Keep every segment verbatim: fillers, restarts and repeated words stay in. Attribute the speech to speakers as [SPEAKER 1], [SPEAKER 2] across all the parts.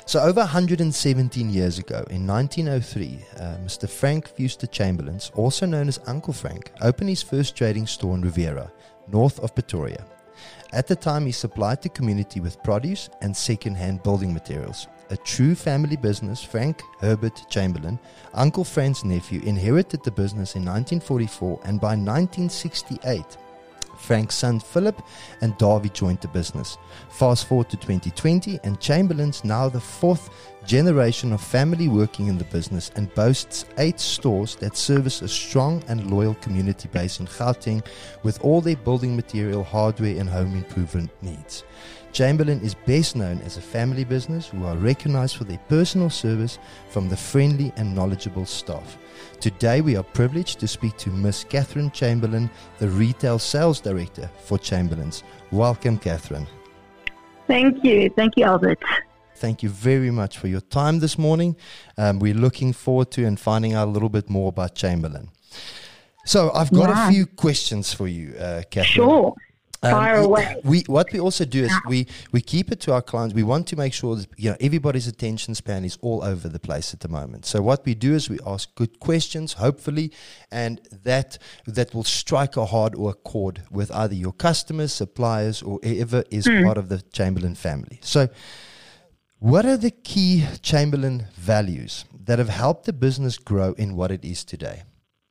[SPEAKER 1] So over one hundred seventeen years ago, in nineteen oh three, uh, Mister Frank Fuster Chamberlains, also known as Uncle Frank, opened his first trading store in Riviera, north of Pretoria. At the time, he supplied the community with produce and second-hand building materials. A true family business, Frank Herbert Chamberlain, Uncle Frank's nephew, inherited the business in nineteen forty-four, and by nineteen sixty-eight, Frank's son Philip and Davy joined the business. Fast forward to twenty twenty, and Chamberlain's now the fourth generation of family working in the business and boasts eight stores that service a strong and loyal community base in Gauteng with all their building material, hardware and home improvement needs. Chamberlain is best known as a family business who are recognized for their personal service from the friendly and knowledgeable staff. Today we are privileged to speak to Miss Catherine Chamberlain, the Retail Sales Director for Chamberlain's. Welcome, Catherine.
[SPEAKER 2] Thank you. Thank you, Albert.
[SPEAKER 1] Thank you very much for your time this morning. Um, we're looking forward to and finding out a little bit more about Chamberlain. So I've got yeah. a few questions for you, uh, Catherine.
[SPEAKER 2] Sure. Fire
[SPEAKER 1] um,
[SPEAKER 2] away.
[SPEAKER 1] We what we also do is we, we keep it to our clients. We want to make sure that you know everybody's attention span is all over the place at the moment. So what we do is we ask good questions, hopefully, and that that will strike a heart or a chord with either your customers, suppliers, or whoever is mm. part of the Chamberlain family. So what are the key Chamberlain values that have helped the business grow in what it is today?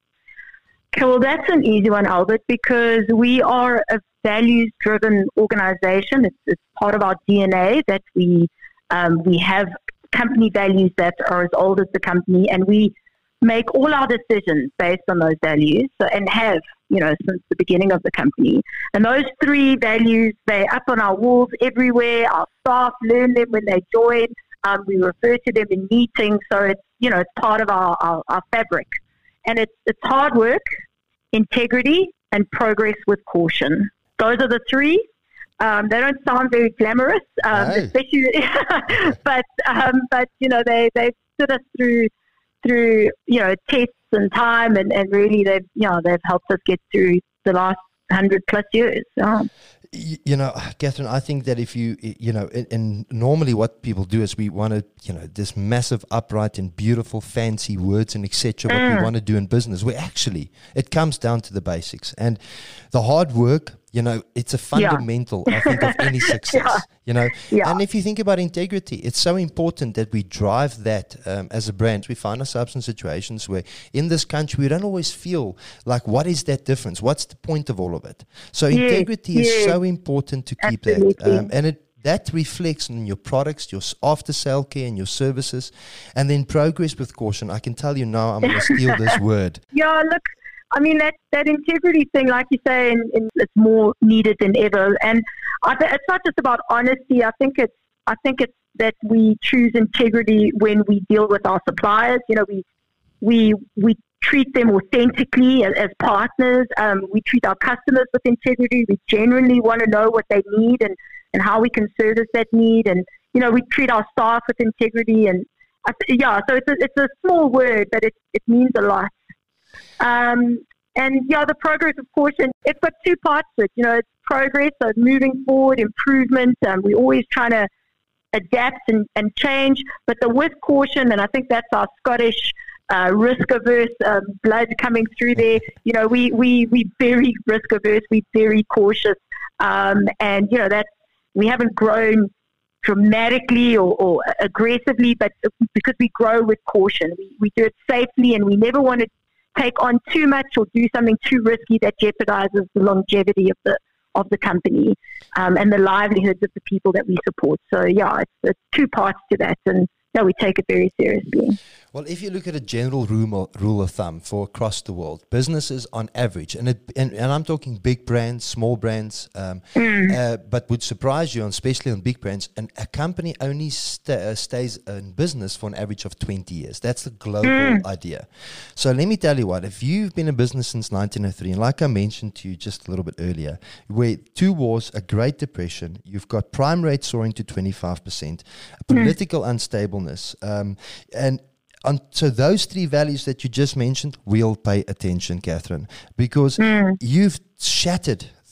[SPEAKER 2] Okay, well, that's an easy one, Albert, because we are a values-driven organization. It's, it's part of our D N A that we um, we have company values that are as old as the company, and we make all our decisions based on those values, so, and have, you know, since the beginning of the company. And those three values, they're up on our walls everywhere. Our staff learn them when they join. Um, we refer to them in meetings, so it's, you know, it's part of our, our, our fabric. And it's it's hard work, integrity, and progress with caution. Those are the three. Um, they don't sound very glamorous, um,
[SPEAKER 1] hey.
[SPEAKER 2] especially, but um, but you know they they've stood us through through you know tests and time, and, and really they've you know they've helped us get through the last hundred plus years. So.
[SPEAKER 1] You know, Catherine, I think that if you, you know, and, and normally what people do is we want to, you know, this massive, upright and beautiful, fancy words and et cetera. Mm. What we want to do in business, we actually, it comes down to the basics and the hard work. You know, it's a fundamental, yeah. I think, of any success, yeah. you know. Yeah. And if you think about integrity, it's so important that we drive that um, as a brand. We find ourselves in situations where in this country, we don't always feel like, what is that difference? What's the point of all of it? So yes. integrity yes. is so important to keep Absolutely. that. Um, and it that reflects on your products, your after-sale care and your services. And then progress with caution. I can tell you now, I'm going to steal this word.
[SPEAKER 2] Yeah, look. I mean, that, that integrity thing, like you say, in, in, it's more needed than ever. And I th- it's not just about honesty. I think it's I think it's that we choose integrity when we deal with our suppliers. You know, we we we treat them authentically as, as partners. Um, we treat our customers with integrity. We genuinely want to know what they need and, and how we can service that need. And, you know, we treat our staff with integrity. And, I th- yeah, so it's a, it's a small word, but it, it means a lot. Um, and yeah, the progress of caution, it's got two parts to it. You know, it's progress, so moving forward, improvement. Um, we're always trying to adapt and, and change, but the with caution, and I think that's our Scottish uh, risk-averse um, blood coming through there. You know, we we we very risk-averse, we very cautious, um, and you know that we haven't grown dramatically or, or aggressively, but because we grow with caution, we we do it safely, and we never want to take on too much or do something too risky that jeopardizes the longevity of the of the company um, and the livelihoods of the people that we support. So yeah, it's, it's two parts to that, and yeah, we take it very seriously.
[SPEAKER 1] Well, if you look at a general rule, rule of thumb for across the world, businesses on average, and it, and, and I'm talking big brands, small brands, um, mm. uh, but would surprise you, especially on big brands, and a company only st- uh, stays in business for an average of twenty years. That's the global mm. idea. So let me tell you what, if you've been in business since nineteen oh three, and like I mentioned to you just a little bit earlier, where two wars, a Great Depression, you've got prime rates soaring to twenty-five percent, political mm. unstableness, um, and And so those three values that you just mentioned, we'll pay attention, Catherine, because mm. you've shattered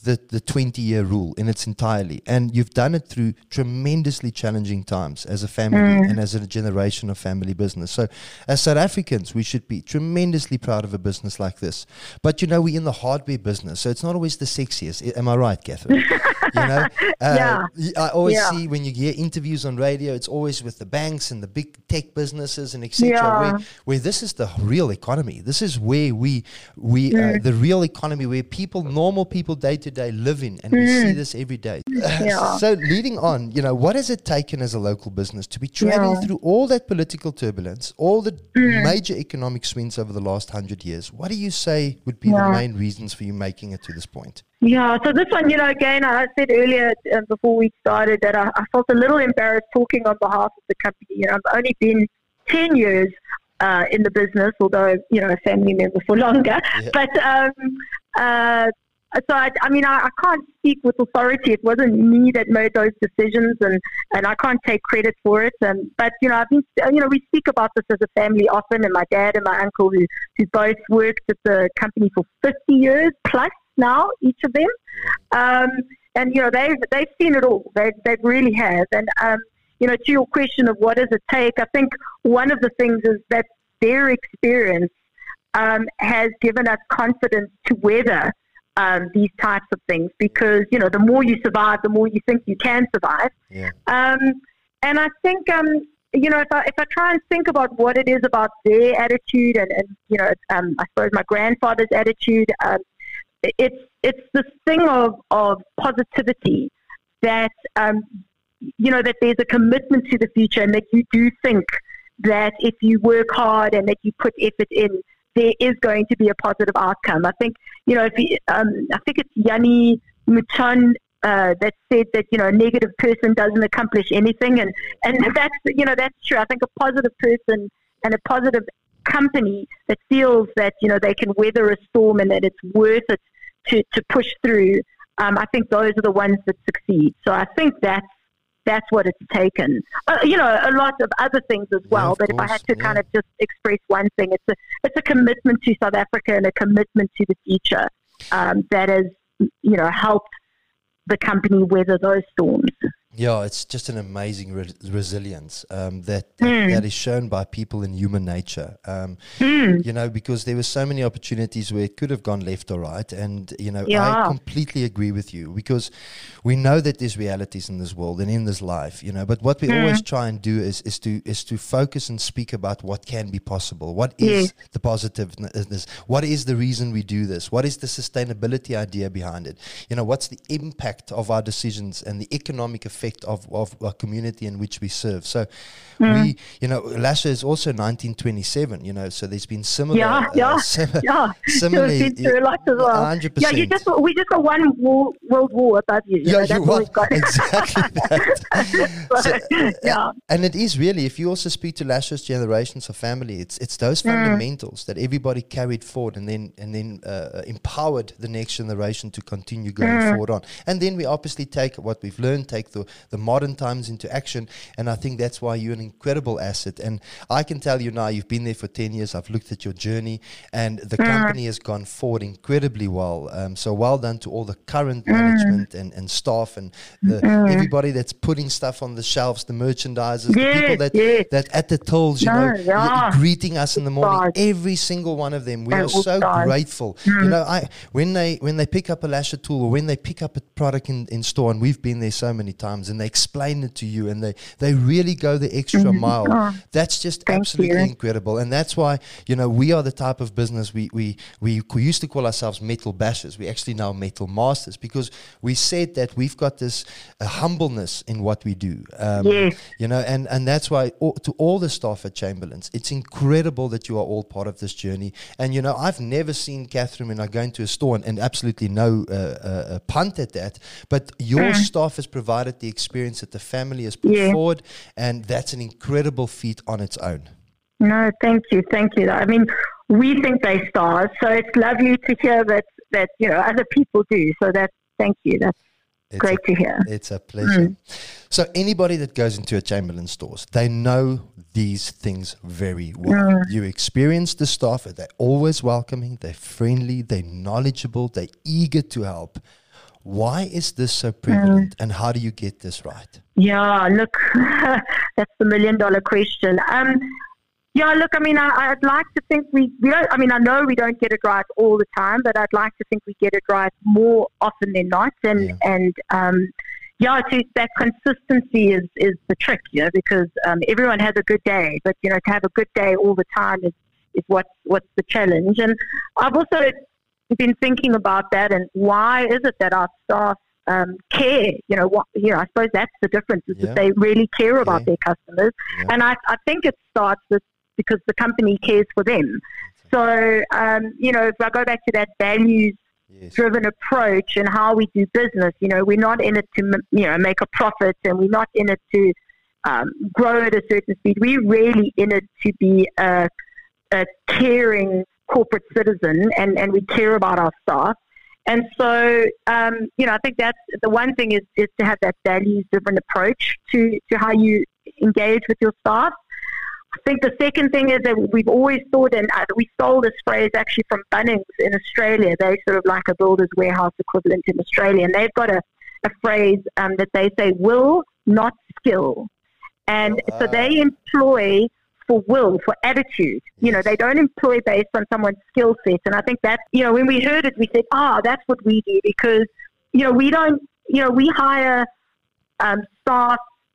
[SPEAKER 1] the, the twenty-year rule in its entirety. And you've done it through tremendously challenging times as a family mm. and as a generation of family business. So as South Africans, we should be tremendously proud of a business like this. But, you know, we're in the hardware business, so it's not always the sexiest. Am I right, Catherine? You know, uh, yeah. I always yeah. see when you hear interviews on radio, it's always with the banks and the big tech businesses and et cetera. Yeah. Where, where this is the real economy. This is where we, we mm. uh, the real economy, where people, normal people day to day live in, and mm. we see this every day. Yeah. So leading on, you know, what has it taken as a local business to be traveling yeah. through all that political turbulence, all the mm. major economic swings over the last hundred years? What do you say would be yeah. the main reasons for you making it to this point?
[SPEAKER 2] Yeah, so this one, you know, again, I said earlier uh, before we started that I, I felt a little embarrassed talking on behalf of the company. You know, I've only been ten years uh, in the business, although, you know, a family member for longer. Yeah. But, um, uh, so, I, I mean, I, I can't speak with authority. It wasn't me that made those decisions, and, and I can't take credit for it. And, but, you know, I've been, you know, we speak about this as a family often, and my dad and my uncle, who, who both worked at the company for fifty years plus now, each of them. Um, and, you know, they've, they've seen it all. They, they really have. And, um, you know, to your question of what does it take, I think one of the things is that their experience um, has given us confidence to weather um, these types of things, because, you know, the more you survive, the more you think you can survive.
[SPEAKER 1] Yeah.
[SPEAKER 2] Um, and I think, um, you know, if I, if I try and think about what it is about their attitude and, and you know, um, I suppose my grandfather's attitude, um, it's it's this thing of, of positivity that, um, you know, that there's a commitment to the future, and that you do think that if you work hard and that you put effort in, there is going to be a positive outcome. I think, you know, if you, um, I think it's Yanni Mouton uh, that said that, you know, a negative person doesn't accomplish anything. And, and that's, you know, that's true. I think a positive person and a positive company that feels that, you know, they can weather a storm and that it's worth it to, to push through, um, I think those are the ones that succeed. So I think that's, that's what it's taken. Uh, you know, a lot of other things as well. Yeah, but course, if I had to yeah. kind of just express one thing, it's a it's a commitment to South Africa and a commitment to the future um, that has, you know, helped the company weather those storms.
[SPEAKER 1] Yeah, it's just an amazing re- resilience um, that that, mm. that is shown by people in human nature. Um, mm. You know, because there were so many opportunities where it could have gone left or right, and you know, yeah. I completely agree with you, because we know that there's realities in this world and in this life. You know, but what we mm. always try and do is is to is to focus and speak about what can be possible. What is yes. the positiveness? What is the reason we do this? What is the sustainability idea behind it? You know, what's the impact of our decisions and the economic effect Of, of a community in which we serve. So mm. we, you know, Lasher is also nineteen twenty-seven, you know, so there's been similar,
[SPEAKER 2] yeah, yeah,
[SPEAKER 1] uh, sim-
[SPEAKER 2] yeah.
[SPEAKER 1] similarly,
[SPEAKER 2] been through a lot as well.
[SPEAKER 1] one hundred percent.
[SPEAKER 2] Yeah, you just, we just got one war, world war above you. you
[SPEAKER 1] yeah,
[SPEAKER 2] know, that's
[SPEAKER 1] you want, got. Exactly that. so,
[SPEAKER 2] yeah.
[SPEAKER 1] And it is really, if you also speak to Lasher's generations of family, it's it's those mm. fundamentals that everybody carried forward and then and then uh, empowered the next generation to continue going mm. forward on. And then we obviously take what we've learned, take the the modern times into action, and I think that's why you're an incredible asset. And I can tell you now, you've been there for ten years, I've looked at your journey, and the mm. company has gone forward incredibly well. Um, so well done to all the current mm. management and, and staff and the, mm. everybody that's putting stuff on the shelves, the merchandisers, yes, the people that, yes. that at the tills, you no, know, yeah. greeting us in the morning, every single one of them. We are so stars. grateful. Mm. You know, I when they when they pick up a Lasher tool, or when they pick up a product in, in store, and we've been there so many times, and they explain it to you, and they, they really go the extra mm-hmm. mile. Oh, that's just absolutely you. incredible. And that's why, you know, we are the type of business, we, we, we used to call ourselves metal bashers. We actually now metal masters, because we said that we've got this uh, humbleness in what we do. Um, yes. You know, and, and that's why all, to all the staff at Chamberlains, it's incredible that you are all part of this journey. And, you know, I've never seen Catherine when I go into a store, and, and absolutely no uh, uh, punt at that, but your mm. staff has provided the experience that the family has put yeah. forward, and that's an incredible feat on its own.
[SPEAKER 2] No, thank you, thank you. I mean, we think they're stars, so it's lovely to hear that, that you know, other people do. So that's, thank you, that's it's great
[SPEAKER 1] a,
[SPEAKER 2] to hear.
[SPEAKER 1] It's a pleasure. Mm. So anybody that goes into a Chamberlain stores, they know these things very well. Mm. You experience the staff, they're always welcoming, they're friendly, they're knowledgeable, they're eager to help. Why is this so prevalent, mm. and how do you get this right?
[SPEAKER 2] Yeah, look, that's the million dollar question. Um, yeah, look, I mean, I, I'd like to think we, we don't, I mean, I know we don't get it right all the time, but I'd like to think we get it right more often than not. And, yeah. and, um, yeah, to, that consistency is, is the trick, you know, because, um, everyone has a good day, but, you know, to have a good day all the time is, is what, what's the challenge. And I've also been thinking about that, and why is it that our staff um, care? You know, what, you know, I suppose that's the difference, is yeah. that they really care about yeah. their customers. Yeah. And I, I think it starts with, because the company cares for them. So, um, you know, if I go back to that values-driven yes. approach and how we do business, you know, we're not in it to, you know, make a profit, and we're not in it to um, grow at a certain speed. We're really in it to be a, a caring corporate citizen, and, and we care about our staff. And so, um, you know, I think that's the one thing, is, is to have that values-driven approach to, to how you engage with your staff. I think the second thing is that we've always thought, and uh, we stole this phrase actually from Bunnings in Australia. They're sort of like a builder's warehouse equivalent in Australia, and they've got a, a phrase um, that they say, will, not skill. And oh, uh, so they employ for will, for attitude. Yes. You know, they don't employ based on someone's skill set. And I think that, you know, when we heard it, we said, ah, oh, that's what we do, because, you know, we don't, you know, we hire um, staff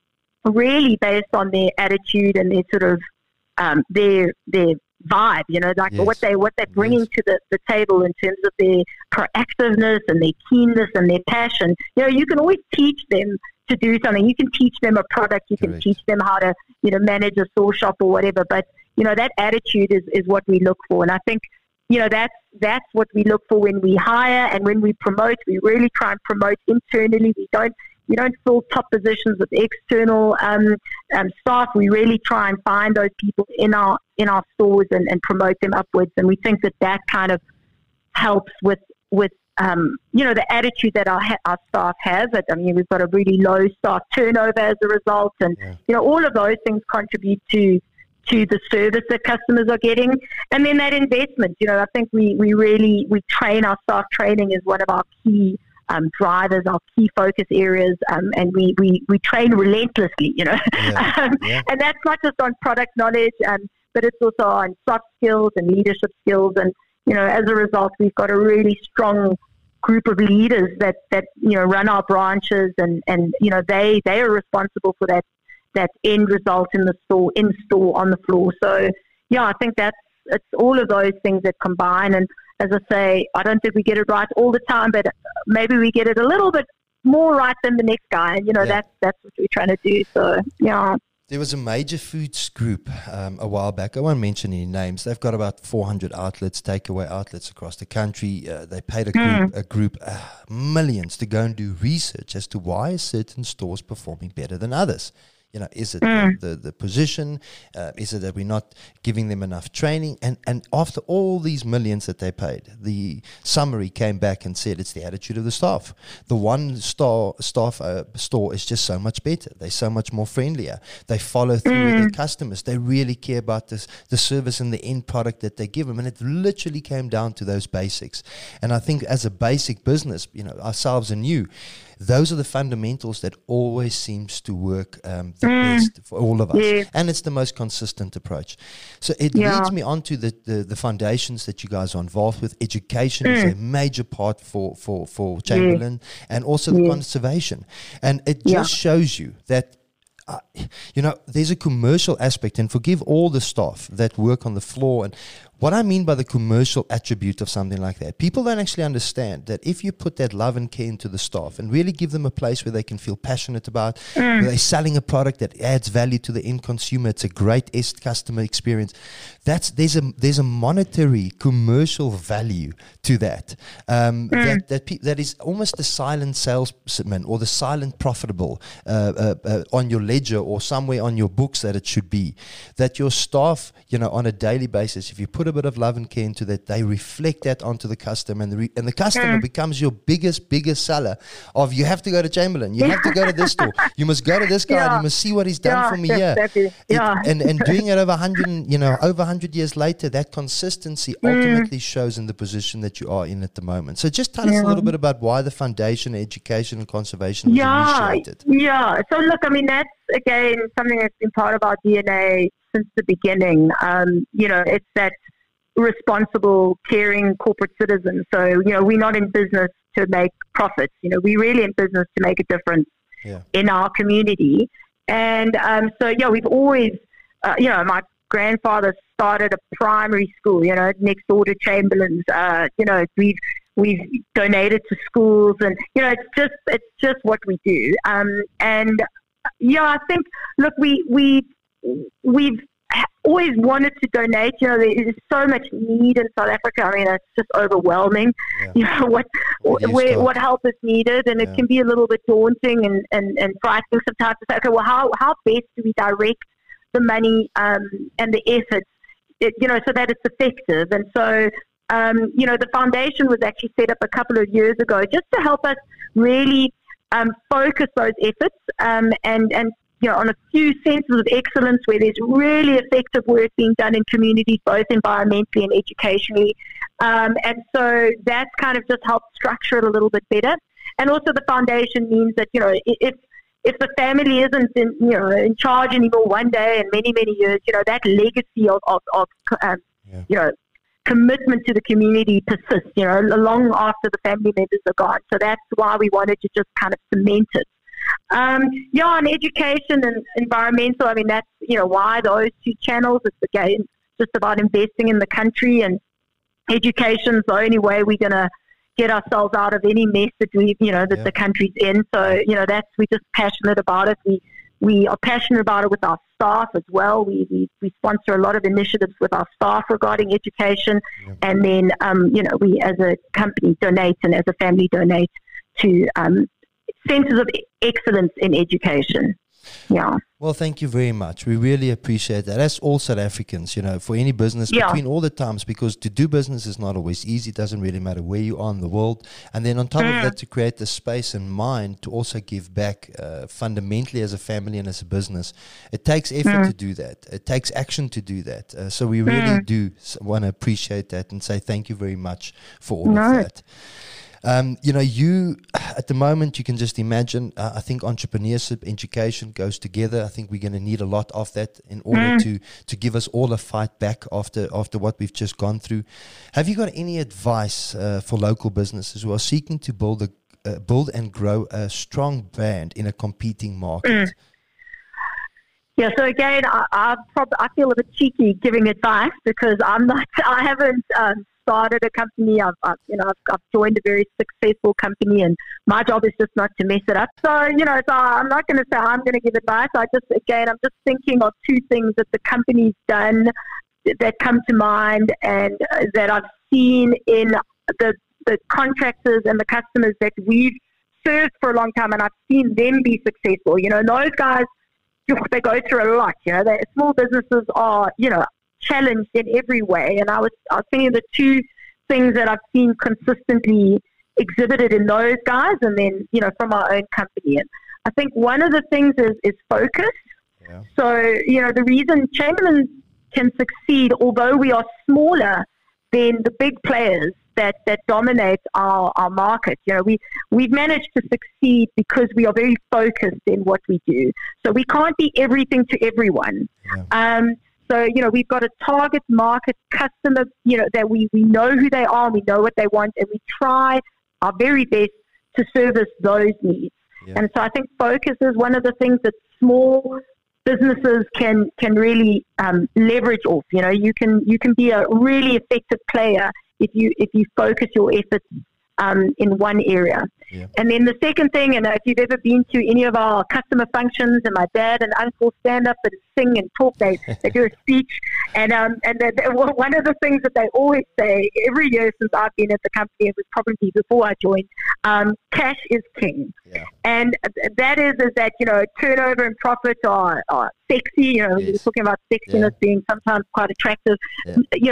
[SPEAKER 2] really based on their attitude and their sort of um, their their vibe, you know, like yes. what they what they're bringing yes. to the, the table in terms of their proactiveness and their keenness and their passion. You know, you can always teach them to do something. You can teach them a product. You can Correct. teach them how to, you know, manage a store shop or whatever. But you know, that attitude is, is what we look for, and I think, you know, that's that's what we look for when we hire, and when we promote. We really try and promote internally. We don't. We don't fill top positions with external um, um, staff. We really try and find those people in our in our stores and, and promote them upwards. And we think that that kind of helps with with um, you know, the attitude that our our staff have. I mean, we've got a really low staff turnover as a result, and yeah. you know, all of those things contribute to to the service that customers are getting. And then that investment. You know, I think we we really we train our staff. Training is one of our key Um, drivers, our key focus areas, um, and we, we, we train relentlessly, you know. Yeah, um, yeah. And that's not just on product knowledge, um, but it's also on soft skills and leadership skills. And, you know, as a result, we've got a really strong group of leaders that, that you know, run our branches, and, and you know, they, they are responsible for that, that end result in the store, in store, on the floor. So, yeah, I think that's, it's all of those things that combine. And as I say, I don't think we get it right all the time, but maybe we get it a little bit more right than the next guy. And, you know, yeah. that's, that's what we're trying to do. So, yeah.
[SPEAKER 1] There was a major foods group um, a while back. I won't mention any names. They've got about four hundred outlets, takeaway outlets across the country. Uh, they paid a group, mm. a group uh, millions to go and do research as to why are certain stores performing better than others. You know, is it mm. the, the, the position? Uh, is it that we're not giving them enough training? And and after all these millions that they paid, the summary came back and said it's the attitude of the staff. The one star staff uh, store is just so much better. They're so much more friendlier. They follow through mm. with their customers. They really care about this, the service and the end product that they give them. And it literally came down to those basics. And I think as a basic business, you know, ourselves and you, those are the fundamentals that always seems to work um, the mm. best for all of us. Yeah. And it's the most consistent approach. So it yeah. leads me on to the, the, the foundations that you guys are involved with. Education mm. is a major part for, for, for Chamberlain, yeah. and also the yeah. conservation. And it just yeah. shows you that Uh, you know, there's a commercial aspect, and forgive all the staff that work on the floor. And what I mean by the commercial attribute of something like that, people don't actually understand that if you put that love and care into the staff and really give them a place where they can feel passionate about, mm. where they're selling a product that adds value to the end consumer, it's a great customer experience. That's there's a there's a monetary commercial value to that. Um, mm. That that, pe- that is almost the silent salesman or the silent profitable uh, uh, uh, on your ledger or somewhere on your books that it should be. That your staff, you know, on a daily basis, if you put put a bit of love and care into that, they reflect that onto the customer, and the, re- and the customer mm. becomes your biggest, biggest seller of, you have to go to Chamberlain, you have to go to this store, you must go to this guy, yeah. and you must see what he's done
[SPEAKER 2] yeah,
[SPEAKER 1] for me
[SPEAKER 2] exactly.
[SPEAKER 1] here.
[SPEAKER 2] Yeah.
[SPEAKER 1] It, and, and doing it over one hundred, you know, over one hundred years later, that consistency mm. ultimately shows in the position that you are in at the moment. So just tell yeah. us a little bit about why the foundation, education and conservation was
[SPEAKER 2] yeah,
[SPEAKER 1] initiated.
[SPEAKER 2] Yeah, so look, I mean, that's, again, something that's been part of our D N A since the beginning. Um, you know, it's that responsible, caring corporate citizen. So, you know, we're not in business to make profits. You know, we're really in business to make a difference yeah. in our community. And um, so, yeah, we've always, uh, you know, my grandfather started a primary school, you know, next door to Chamberlain's. Uh, you know, we've we've donated to schools, and you know, it's just it's just what we do. Um, and yeah, I think look, we we we've always wanted to donate. You know, there is so much need in South Africa. I mean, it's just overwhelming. Yeah. You know what where, what help is needed, and yeah. it can be a little bit daunting and and, and frightening sometimes to say, okay, well, how how best do we direct the money um, and the efforts, it, you know, so that it's effective. And so, um, you know, the foundation was actually set up a couple of years ago just to help us really um, focus those efforts um, and, and, you know, on a few centres of excellence where there's really effective work being done in communities, both environmentally and educationally. Um, and so that's kind of just helped structure it a little bit better. And also the foundation means that, you know, if If the family isn't in, you know, in charge anymore one day and many, many years, you know, that legacy of, of, of um, yeah. you know, commitment to the community persists, you know, long after the family members are gone. So that's why we wanted to just kind of cement it. Um, yeah, on education and environmental, I mean, that's, you know, why those two channels. It's, again, just about investing in the country, and education's the only way we're going to get ourselves out of any mess that we, you know, that yeah. the country's in. So, you know, that's, we're just passionate about it. We we are passionate about it with our staff as well. We we, we sponsor a lot of initiatives with our staff regarding education. Yeah. And then, um, you know, we as a company donate, and as a family donate to um, centres of excellence in education. Yeah.
[SPEAKER 1] Well, thank you very much. We really appreciate that. As all South Africans, you know, for any business
[SPEAKER 2] yeah.
[SPEAKER 1] between all the times, because to do business is not always easy. It doesn't really matter where you are in the world. And then on top mm. of that, to create the space and mind to also give back uh, fundamentally as a family and as a business, it takes effort mm. to do that. It takes action to do that. Uh, so we really mm. do want to appreciate that and say thank you very much for all no. of that. Um, you know, you, at the moment, you can just imagine, uh, I think entrepreneurship, education goes together. I think we're going to need a lot of that in order mm. to, to give us all a fight back after, after what we've just gone through. Have you got any advice uh, for local businesses who are seeking to build a, uh, build and grow a strong brand in a competing market?
[SPEAKER 2] Mm. Yeah, so again, I, I, prob- I feel a bit cheeky giving advice because I'm not, I haven't um, started a company. I've, I've you know, I've, I've joined a very successful company, and my job is just not to mess it up. So, you know, so I'm not going to say I'm going to give advice. I just, again, I'm just thinking of two things that the company's done that come to mind, and uh, that I've seen in the the contractors and the customers that we've served for a long time, and I've seen them be successful. You know, those guys, they go through a lot. You know, they, small businesses are, you know, challenged in every way. And I was, I was thinking the two things that I've seen consistently exhibited in those guys, and then, you know, from our own company. And I think one of the things is, is focus. Yeah. So, you know, the reason Chamberlain can succeed, although we are smaller than the big players that, that dominate our, our market. You know, we, we've managed to succeed because we are very focused in what we do. So we can't be everything to everyone. Yeah. Um, so, you know, we've got a target market customer, you know, that we, we know who they are, and we know what they want, and we try our very best to service those needs. Yeah. And so I think focus is one of the things that small businesses can, can really um, leverage off. You know, you can, you can be a really effective player if you if you focus your efforts um, in one area. Yeah. And then the second thing, and if you've ever been to any of our customer functions, and my dad and uncle stand up and sing and talk, they, they do a speech. And um, and they, they, one of the things that they always say every year since I've been at the company, it was probably before I joined, um, cash is king. Yeah. And that is, is that, you know, turnover and profit are, are sexy. You know, yes. We're talking about sexiness yeah. being sometimes quite attractive. Yeah. You know,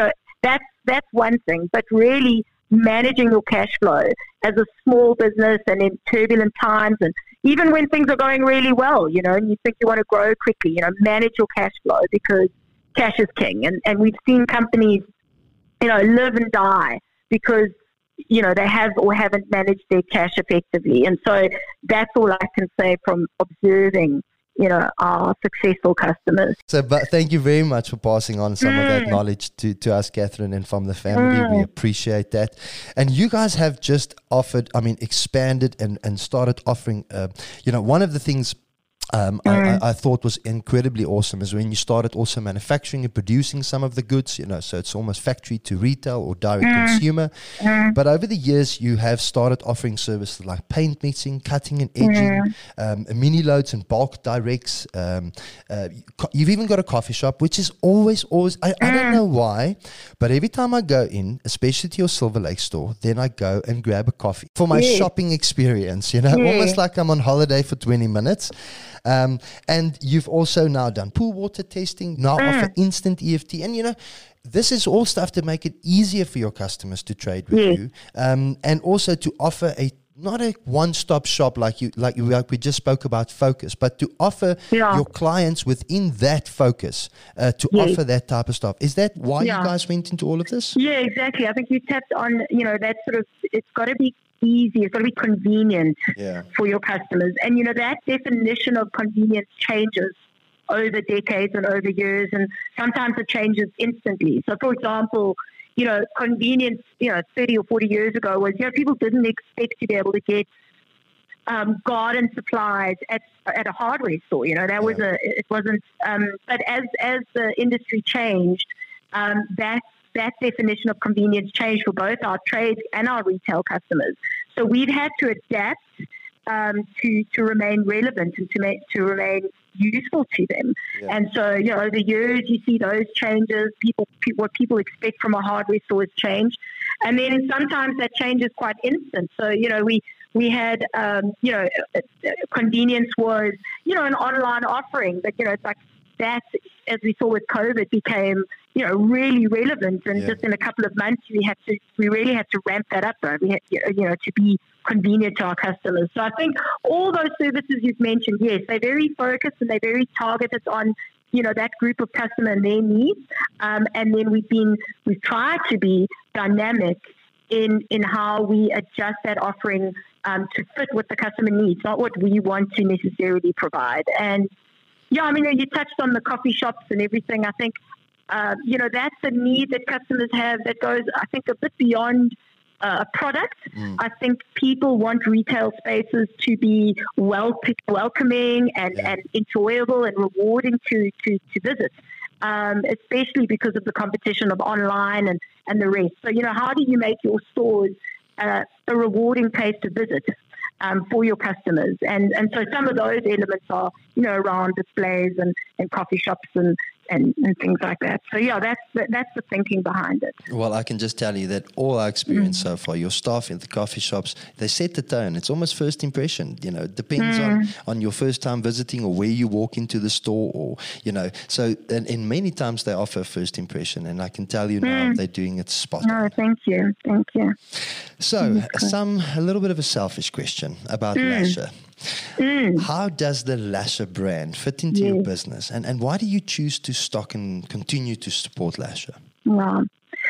[SPEAKER 2] that's that's one thing. But really managing your cash flow as a small business and in turbulent times, and even when things are going really well, you know, and you think you want to grow quickly, you know, manage your cash flow, because cash is king. And and we've seen companies, you know, live and die because, you know, they have or haven't managed their cash effectively. And so that's all I can say from observing, you know, our successful customers.
[SPEAKER 1] So, but thank you very much for passing on some mm. of that knowledge to, to us, Catherine, and from the family. Mm. We appreciate that. And you guys have just offered, I mean, expanded and, and started offering, uh, you know, one of the things Um, mm. I, I thought was incredibly awesome is when you started also manufacturing and producing some of the goods, you know, so it's almost factory to retail or direct mm. consumer. Mm. But over the years, you have started offering services like paint mixing, cutting and edging, mm. um, mini loads and bulk directs. Um, uh, you've even got a coffee shop, which is always, always, I, mm. I don't know why, but every time I go in, especially to your Silver Lake store, then I go and grab a coffee for my yeah. shopping experience, you know, yeah. almost like I'm on holiday for twenty minutes. Um, and you've also now done pool water testing, now mm. offer instant E F T. And, you know, this is all stuff to make it easier for your customers to trade with yeah. you. Um, and also to offer a, not a one-stop shop like you, like you, like we just spoke about focus, but to offer yeah. your clients within that focus, uh, to yeah. offer that type of stuff. Is that why yeah. you guys went into all of this?
[SPEAKER 2] Yeah, exactly. I think you tapped on, you know, that sort of, it's got to be easy, it's got to be convenient yeah. for your customers. And, you know, that definition of convenience changes over decades and over years, and sometimes it changes instantly. So, for example, you know, convenience, you know, thirty or forty years ago was, you know, people didn't expect to be able to get um, garden supplies at at a hardware store. You know, that yeah. was a, it wasn't, um, but as, as the industry changed, um, that that definition of convenience changed for both our trade and our retail customers. So we've had to adapt um, to to remain relevant and to make to remain useful to them. Yeah. And so, you know, over years you see those changes. People, pe- what people expect from a hardware store has changed, and then sometimes that change is quite instant. So, you know, we we had um, you know, convenience was, you know, an online offering, but you know, it's like that, as we saw with COVID, became, you know, really relevant. And yeah. just in a couple of months, we had to, we really had to ramp that up, though. We had, you know, to be convenient to our customers. So I think all those services you've mentioned, yes, they're very focused and they're very targeted on, you know, that group of customer and their needs. Um, and then we've been, we've tried to be dynamic in, in how we adjust that offering um, to fit what the customer needs, not what we want to necessarily provide. And yeah, I mean, you touched on the coffee shops and everything. I think, uh, you know, that's a need that customers have that goes, I think, a bit beyond uh, a product. Mm. I think people want retail spaces to be well welcoming and, yeah. and enjoyable and rewarding to, to, to visit, um, especially because of the competition of online and, and the rest. So, you know, how do you make your stores uh, a rewarding place to visit? Um, for your customers. And and so some of those elements are, you know, around displays and, and coffee shops and, and, and things like that. So, yeah, that's the, that's the thinking behind it.
[SPEAKER 1] Well, I can just tell you that all our experience mm. so far, your staff in the coffee shops, they set the tone. It's almost first impression. You know, it depends mm. on, on your first time visiting or where you walk into the store or, you know. So, and, and many times they offer first impression. And I can tell you now mm. they're doing it spot on.
[SPEAKER 2] No, thank you. Thank you.
[SPEAKER 1] So, some a little bit of a selfish question about mm. Lasher. Mm. How does the Lasher brand fit into yes. your business, and, and why do you choose to stock and continue to support Lasher?
[SPEAKER 2] Wow.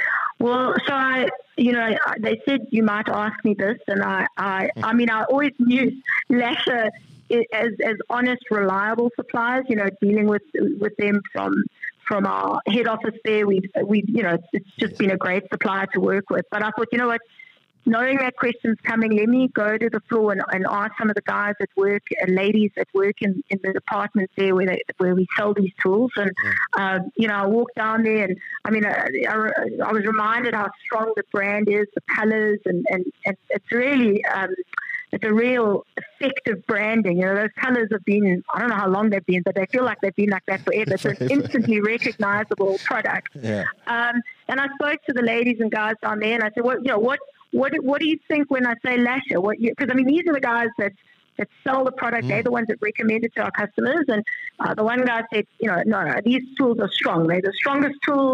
[SPEAKER 2] Well, so I, you know, they said you might ask me this, and I, I, I mean, I always knew Lasher as as honest, reliable suppliers. You know, dealing with with them from from our head office there, we've we've you know, it's just been a great supplier to work with. But I thought, you know what? Knowing that question's coming, let me go to the floor and, and ask some of the guys that work, uh, ladies that work in, in the departments there where they, where we sell these tools. And, yeah. um, you know, I walked down there and, I mean, I, I, I was reminded how strong the brand is, the colors, and, and, and it's really, um, it's a real effective branding. You know, those colors have been, I don't know how long they've been, but they feel like they've been like that forever. It's an instantly recognizable product. Yeah. Um, and I spoke to the ladies and guys down there and I said, well, you know, what, What what do you think when I say Lasher? What because I mean these are the guys that, that sell the product. Mm. They're the ones that recommend it to our customers. And uh, the one guy said, you know, no, no, these tools are strong. They're the strongest tools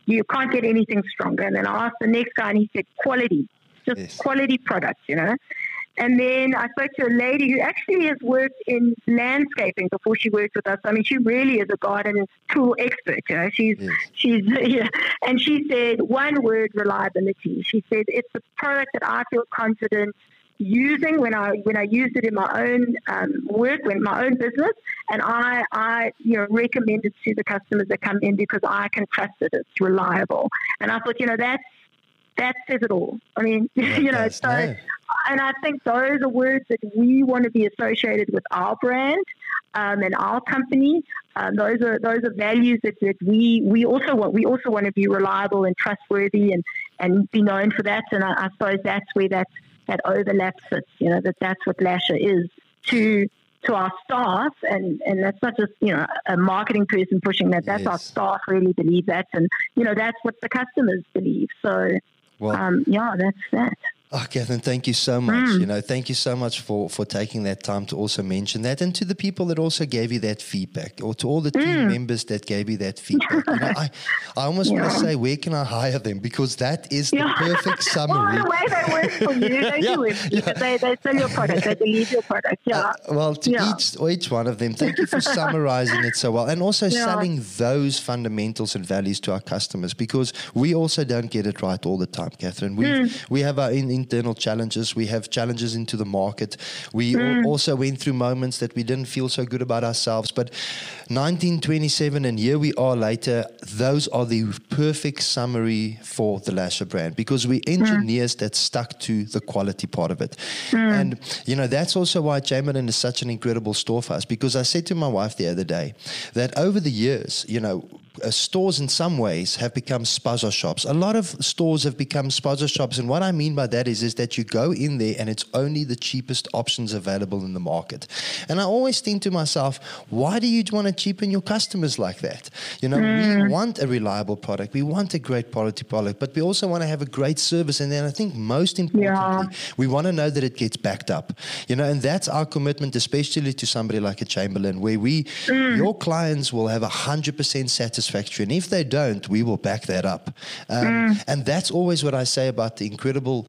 [SPEAKER 2] you can't get anything stronger. And then I asked the next guy, and he said quality, just yes. quality products, you know. And then I spoke to a lady who actually has worked in landscaping before she worked with us. I mean, she really is a garden tool expert. You know, she's yes. she's yeah. And she said one word: reliability. She said it's a product that I feel confident using when I when I used it in my own um, work, when my own business, and I I you know recommend it to the customers that come in because I can trust it. It's reliable. And I thought, you know, that's that says it all. I mean, yeah, you know, so. No. And I think those are words that we want to be associated with our brand um, and our company. Um, those are those are values that, that we we also want. We also want to be reliable and trustworthy and, and be known for that. And I, I suppose that's where that that overlap sits. You know, that that's what Lasher is to to our staff, and, and that's not just you know a marketing person pushing that. That's yes. our staff really believe that, and you know that's what the customers believe. So well, um, yeah, that's that.
[SPEAKER 1] Oh, Catherine, thank you so much. Mm. You know, thank you so much for, for taking that time to also mention that, and to the people that also gave you that feedback, or to all the team mm. members that gave you that feedback. You know, I, I almost yeah. want to say, where can I hire them? Because that is the yeah. perfect summary.
[SPEAKER 2] Well, the way they work for you, they yeah. do it. Yeah. They, they sell your product, they believe your product. Yeah. Uh,
[SPEAKER 1] well, to
[SPEAKER 2] yeah.
[SPEAKER 1] each each one of them, thank you for summarizing it so well, and also yeah. selling those fundamentals and values to our customers, because we also don't get it right all the time, Catherine. We mm. we have our in, internal challenges. We have challenges into the market. We mm. al- also went through moments that we didn't feel so good about ourselves. But nineteen twenty-seven, and here we are later, those are the perfect summary for the Lasher brand, because we engineers mm. that stuck to the quality part of it. Mm. And, you know, that's also why Chamberlain is such an incredible store for us, because I said to my wife the other day that over the years, you know, Uh, stores in some ways have become spaza shops. A lot of stores have become spaza shops, and what I mean by that is, is that you go in there and it's only the cheapest options available in the market. And I always think to myself, why do you want to cheapen your customers like that? You know, mm. we want a reliable product, we want a great quality product, but we also want to have a great service. And then I think most importantly, yeah. we want to know that it gets backed up. You know, and that's our commitment, especially to somebody like a Chamberlain, where we, mm. your clients will have a hundred percent satisfaction. And if they don't, we will back that up. Um, mm. And that's always what I say about the incredible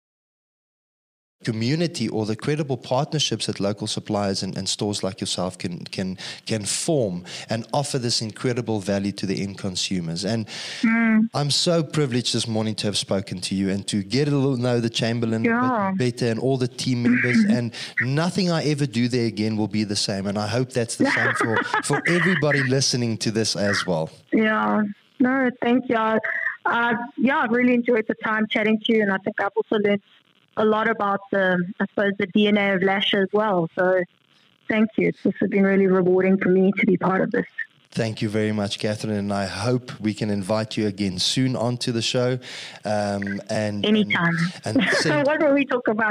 [SPEAKER 1] community, or the credible partnerships that local suppliers and, and stores like yourself can can can form and offer this incredible value to the end consumers. And mm. I'm so privileged this morning to have spoken to you and to get a little know the Chamberlain yeah. a bit better, and all the team members. And nothing I ever do there again will be the same. And I hope that's the same for, for everybody listening to this as well.
[SPEAKER 2] Yeah. No, thank you. Uh, yeah, I've really enjoyed the time chatting to you, and I think I've also learned a lot about the, I suppose, the D N A of Lasher as well. So thank you. It's also been really rewarding for me to be part of this.
[SPEAKER 1] Thank you very much, Catherine, and I hope we can invite you again soon onto the show. Um, and
[SPEAKER 2] Anytime.
[SPEAKER 1] And, and so,
[SPEAKER 2] what will we talk about?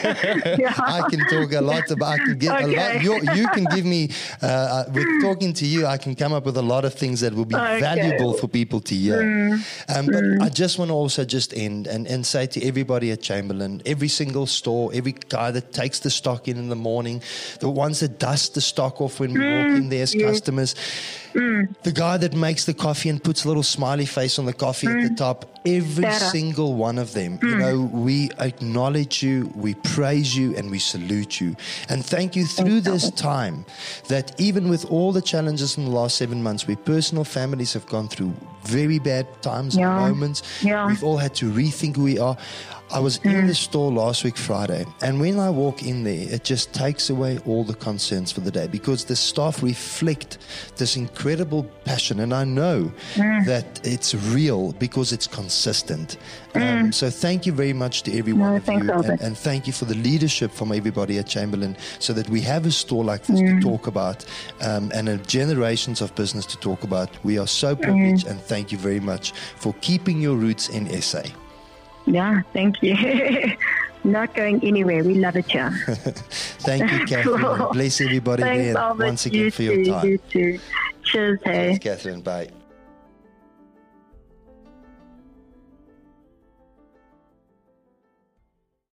[SPEAKER 1] yeah. I can talk a lot about. I can get okay. a lot. You're, you can give me. Uh, with talking to you, I can come up with a lot of things that will be okay. valuable for people to hear. Mm. Um, but mm. I just want to also just end and, and say to everybody at Chamberlain, every single store, every guy that takes the stock in in the morning, the ones that dust the stock off when we mm. walk in there as yes. customers. Mm. The guy that makes the coffee and puts a little smiley face on the coffee mm. at the top, every Better. single one of them, mm. you know, we acknowledge you, we praise you, and we salute you. And thank you through this time that even with all the challenges in the last seven months, where personal families have gone through very bad times yeah. and moments, yeah. we've all had to rethink who we are. I was mm. in the store last week, Friday, and when I walk in there, it just takes away all the concerns for the day, because the staff reflect this incredible passion, and I know mm. that it's real because it's consistent. Mm. Um, so thank you very much to every one no, of you, and, and thank you for the leadership from everybody at Chamberlain, so that we have a store like this mm. to talk about, um, and a generations of business to talk about. We are so privileged, mm. and thank you very much for keeping your roots in S A.
[SPEAKER 2] Yeah, thank you. Not going anywhere. We love it here.
[SPEAKER 1] Thank you, Catherine. Cool. Bless everybody. Thanks, there. Once again, you for your time.
[SPEAKER 2] You too. Cheers, hey.
[SPEAKER 1] Cheers, Catherine. Bye.